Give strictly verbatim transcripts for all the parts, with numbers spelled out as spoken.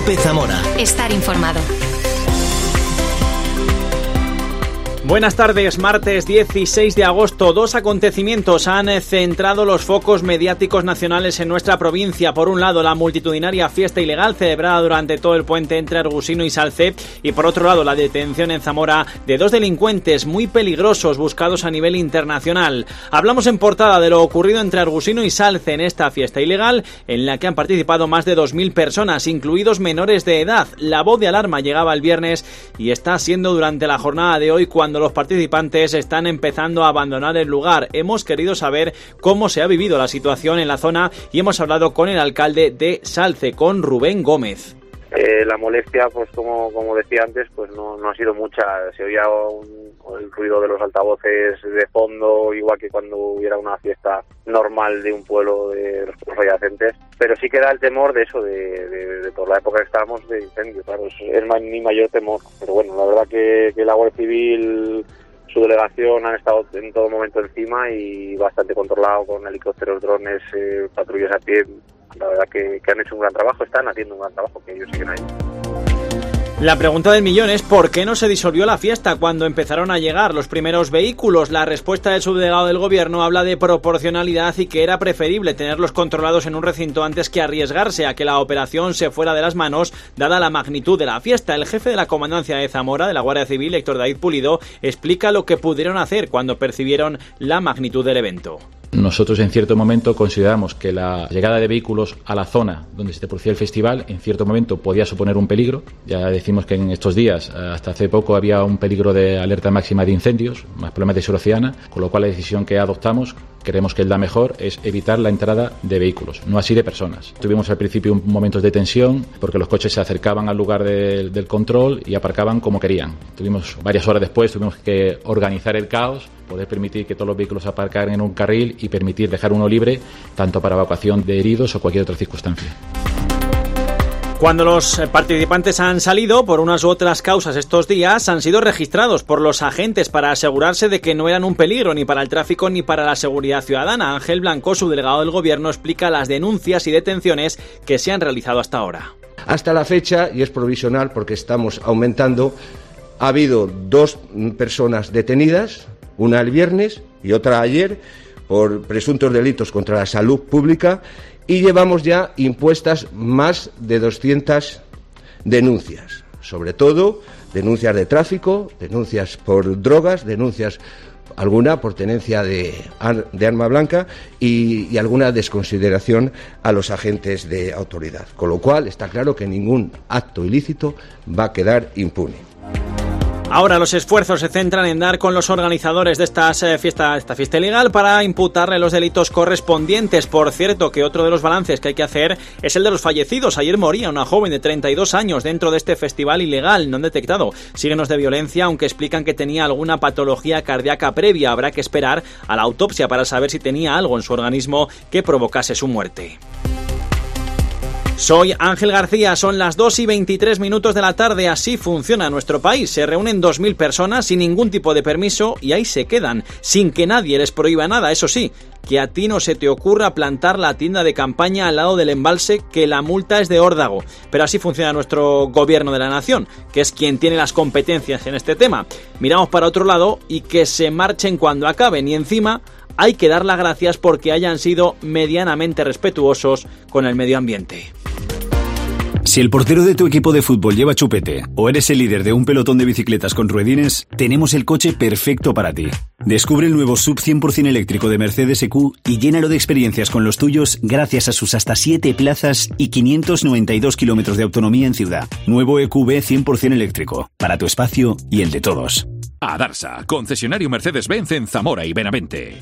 COPE Zamora. Estar informado. Buenas tardes, martes dieciséis de agosto. Dos acontecimientos han centrado los focos mediáticos nacionales en nuestra provincia. Por un lado, la multitudinaria fiesta ilegal celebrada durante todo el puente entre Argusino y Salce, y por otro lado, la detención en Zamora de dos delincuentes muy peligrosos buscados a nivel internacional. Hablamos en portada de lo ocurrido entre Argusino y Salce en esta fiesta ilegal, en la que han participado más de dos mil personas, incluidos menores de edad. La voz de alarma llegaba el viernes y está siendo durante la jornada de hoy cuando los participantes están empezando a abandonar el lugar. Hemos querido saber cómo se ha vivido la situación en la zona y hemos hablado con el alcalde de Salce, con Rubén Gómez. Eh, la molestia, pues como como decía antes, pues no, no ha sido mucha. Se oía un, el ruido de los altavoces de fondo, igual que cuando hubiera una fiesta normal de un pueblo de los pueblos adyacentes, pero sí que da el temor de eso, de, de, de por la época que estábamos, de incendio. Claro, es, es mi mayor temor. Pero bueno, la verdad que, que la Guardia Civil, su delegación, han estado en todo momento encima y bastante controlado con helicópteros, drones, eh, patrullas a pie. La verdad que, que han hecho un gran trabajo, están haciendo un gran trabajo, que ellos siguen ahí. La pregunta del millón es ¿por qué no se disolvió la fiesta cuando empezaron a llegar los primeros vehículos? La respuesta del subdelegado del gobierno habla de proporcionalidad y que era preferible tenerlos controlados en un recinto antes que arriesgarse a que la operación se fuera de las manos, dada la magnitud de la fiesta. El jefe de la comandancia de Zamora, de la Guardia Civil, Héctor David Pulido, explica lo que pudieron hacer cuando percibieron la magnitud del evento. Nosotros en cierto momento consideramos que la llegada de vehículos a la zona donde se producía el festival en cierto momento podía suponer un peligro. Ya decimos que en estos días, hasta hace poco, había un peligro de alerta máxima de incendios, más problemas de suroceana, con lo cual la decisión que adoptamos, creemos que es la mejor, es evitar la entrada de vehículos, no así de personas. Tuvimos al principio momentos de tensión porque los coches se acercaban al lugar de, del control y aparcaban como querían. Tuvimos varias horas después, tuvimos que organizar el caos, poder permitir que todos los vehículos aparcaran en un carril y permitir dejar uno libre, tanto para evacuación de heridos o cualquier otra circunstancia. Cuando los participantes han salido por unas u otras causas estos días, han sido registrados por los agentes para asegurarse de que no eran un peligro ni para el tráfico ni para la seguridad ciudadana. Ángel Blanco, subdelegado del gobierno, explica las denuncias y detenciones que se han realizado hasta ahora. Hasta la fecha, y es provisional porque estamos aumentando, ha habido dos personas detenidas, una el viernes y otra ayer, por presuntos delitos contra la salud pública, y llevamos ya impuestas más de doscientas denuncias, sobre todo denuncias de tráfico, denuncias por drogas, denuncias alguna por tenencia de, de arma blanca y, y alguna desconsideración a los agentes de autoridad, con lo cual está claro que ningún acto ilícito va a quedar impune. Ahora los esfuerzos se centran en dar con los organizadores de estas, eh, fiesta, esta fiesta ilegal para imputarle los delitos correspondientes. Por cierto, que otro de los balances que hay que hacer es el de los fallecidos. Ayer moría una joven de treinta y dos años dentro de este festival ilegal. No han detectado signos de violencia, aunque explican que tenía alguna patología cardíaca previa. Habrá que esperar a la autopsia para saber si tenía algo en su organismo que provocase su muerte. Soy Ángel García, son las dos y veintitrés minutos de la tarde, así funciona nuestro país. Se reúnen dos mil personas sin ningún tipo de permiso y ahí se quedan, sin que nadie les prohíba nada. Eso sí, que a ti no se te ocurra plantar la tienda de campaña al lado del embalse, que la multa es de órdago. Pero así funciona nuestro gobierno de la nación, que es quien tiene las competencias en este tema. Miramos para otro lado y que se marchen cuando acaben, y encima hay que dar las gracias porque hayan sido medianamente respetuosos con el medio ambiente. Si el portero de tu equipo de fútbol lleva chupete o eres el líder de un pelotón de bicicletas con ruedines, tenemos el coche perfecto para ti. Descubre el nuevo S U V cien por ciento eléctrico de Mercedes E Q y llénalo de experiencias con los tuyos gracias a sus hasta siete plazas y quinientos noventa y dos kilómetros de autonomía en ciudad. Nuevo E Q B cien por ciento eléctrico, para tu espacio y el de todos. Adarsa, concesionario Mercedes-Benz en Zamora y Benavente.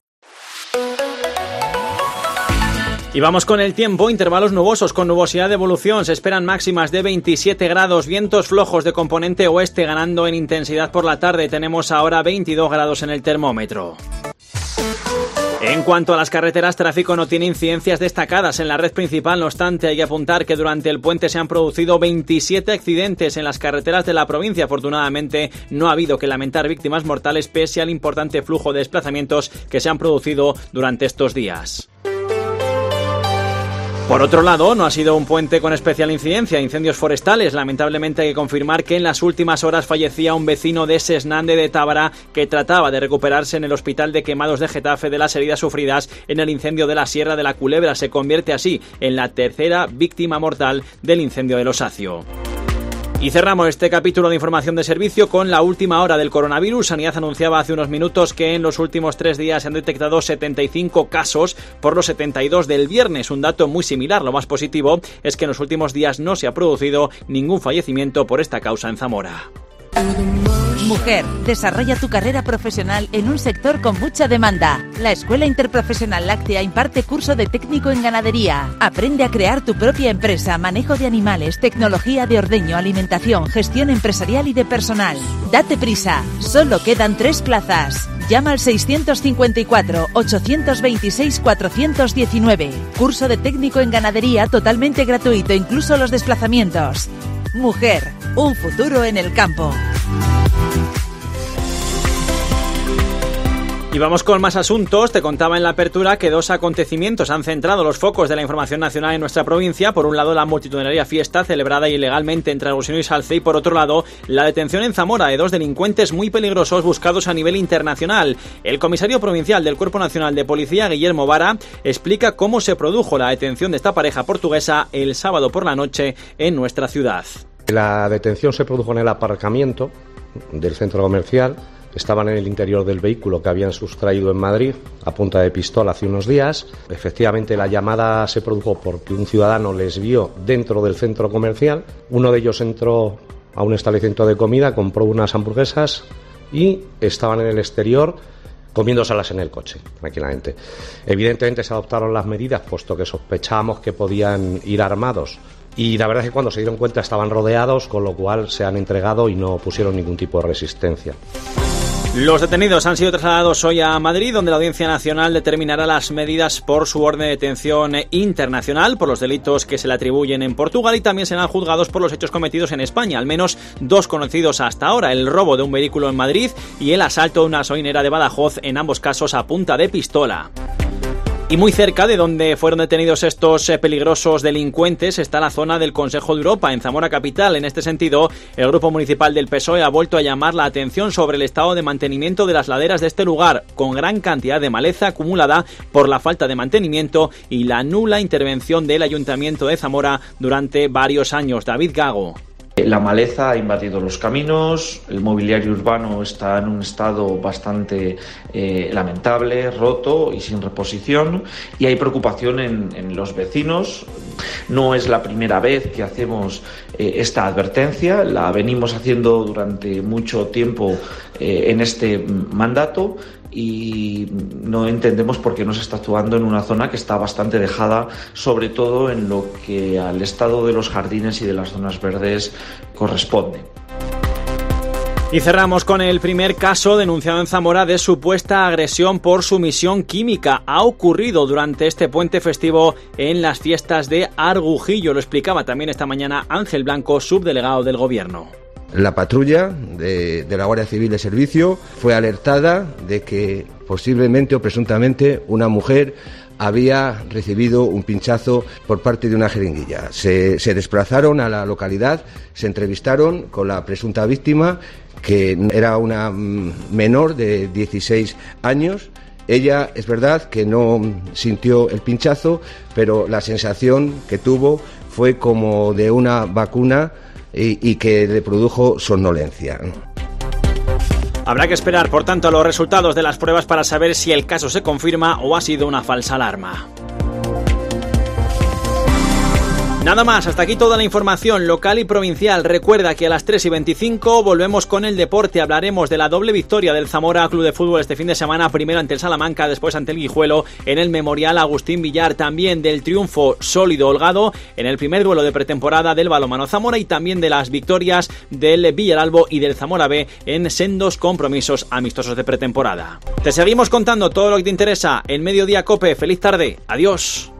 Y vamos con el tiempo, intervalos nubosos con nubosidad de evolución, se esperan máximas de veintisiete grados, vientos flojos de componente oeste ganando en intensidad por la tarde, tenemos ahora veintidós grados en el termómetro. En cuanto a las carreteras, tráfico no tiene incidencias destacadas en la red principal, no obstante hay que apuntar que durante el puente se han producido veintisiete accidentes en las carreteras de la provincia. Afortunadamente no ha habido que lamentar víctimas mortales pese al importante flujo de desplazamientos que se han producido durante estos días. Por otro lado, no ha sido un puente con especial incidencia, incendios forestales. Lamentablemente hay que confirmar que en las últimas horas fallecía un vecino de Sesnande de Tábara que trataba de recuperarse en el Hospital de Quemados de Getafe de las heridas sufridas en el incendio de la Sierra de la Culebra. Se convierte así en la tercera víctima mortal del incendio del Osacio. Y cerramos este capítulo de información de servicio con la última hora del coronavirus. Sanidad anunciaba hace unos minutos que en los últimos tres días se han detectado setenta y cinco casos por los setenta y dos del viernes, un dato muy similar. Lo más positivo es que en los últimos días no se ha producido ningún fallecimiento por esta causa en Zamora. Mujer, desarrolla tu carrera profesional en un sector con mucha demanda. La Escuela Interprofesional Láctea imparte curso de técnico en ganadería. Aprende a crear tu propia empresa, manejo de animales, tecnología de ordeño, alimentación, gestión empresarial y de personal. Date prisa, solo quedan tres plazas. Llama al seiscientos cincuenta y cuatro, ochocientos veintiséis, cuatrocientos diecinueve. Curso de técnico en ganadería totalmente gratuito, incluso los desplazamientos. Mujer, un futuro en el campo. Y vamos con más asuntos. Te contaba en la apertura que dos acontecimientos han centrado los focos de la información nacional en nuestra provincia. Por un lado, la multitudinaria fiesta celebrada ilegalmente entre Argusiño y Salce, y por otro lado, la detención en Zamora de dos delincuentes muy peligrosos buscados a nivel internacional. El comisario provincial del Cuerpo Nacional de Policía, Guillermo Vara, explica cómo se produjo la detención de esta pareja portuguesa el sábado por la noche en nuestra ciudad. La detención se produjo en el aparcamiento del centro comercial. Estaban en el interior del vehículo que habían sustraído en Madrid a punta de pistola hace unos días. Efectivamente, la llamada se produjo porque un ciudadano les vio dentro del centro comercial. Uno de ellos entró a un establecimiento de comida, compró unas hamburguesas y estaban en el exterior comiéndoselas en el coche, tranquilamente. Evidentemente se adoptaron las medidas, puesto que sospechábamos que podían ir armados. Y la verdad es que cuando se dieron cuenta estaban rodeados, con lo cual se han entregado y no pusieron ningún tipo de resistencia. Los detenidos han sido trasladados hoy a Madrid, donde la Audiencia Nacional determinará las medidas por su orden de detención internacional por los delitos que se le atribuyen en Portugal, y también serán juzgados por los hechos cometidos en España, al menos dos conocidos hasta ahora: el robo de un vehículo en Madrid y el asalto de una gasolinera de Badajoz, en ambos casos a punta de pistola. Y muy cerca de donde fueron detenidos estos eh, peligrosos delincuentes está la zona del Consejo de Europa, en Zamora capital. En este sentido, el Grupo Municipal del P S O E ha vuelto a llamar la atención sobre el estado de mantenimiento de las laderas de este lugar, con gran cantidad de maleza acumulada por la falta de mantenimiento y la nula intervención del Ayuntamiento de Zamora durante varios años. David Gago. La maleza ha invadido los caminos, el mobiliario urbano está en un estado bastante eh, lamentable, roto y sin reposición, y hay preocupación en, en los vecinos. No es la primera vez que hacemos eh, esta advertencia, la venimos haciendo durante mucho tiempo eh, en este mandato, y no entendemos por qué no se está actuando en una zona que está bastante dejada, sobre todo en lo que al estado de los jardines y de las zonas verdes corresponde. Y cerramos con el primer caso denunciado en Zamora de supuesta agresión por sumisión química. Ha ocurrido durante este puente festivo en las fiestas de Argujillo. Lo explicaba también esta mañana Ángel Blanco, subdelegado del Gobierno. La patrulla de, de la Guardia Civil de Servicio fue alertada de que posiblemente o presuntamente una mujer había recibido un pinchazo por parte de una jeringuilla. Se, se desplazaron a la localidad, se entrevistaron con la presunta víctima, que era una menor de dieciséis años. Ella, es verdad que no sintió el pinchazo, pero la sensación que tuvo fue como de una vacuna y, y que le produjo somnolencia. Habrá que esperar, por tanto, los resultados de las pruebas para saber si el caso se confirma o ha sido una falsa alarma. Nada más, hasta aquí toda la información local y provincial. Recuerda que a las tres y veinticinco volvemos con el deporte. Hablaremos de la doble victoria del Zamora Club de Fútbol este fin de semana, primero ante el Salamanca, después ante el Guijuelo en el Memorial Agustín Villar. También del triunfo sólido holgado en el primer duelo de pretemporada del balonmano Zamora, y también de las victorias del Villaralbo y del Zamora B en sendos compromisos amistosos de pretemporada. Te seguimos contando todo lo que te interesa en Mediodía Cope. Feliz tarde. Adiós.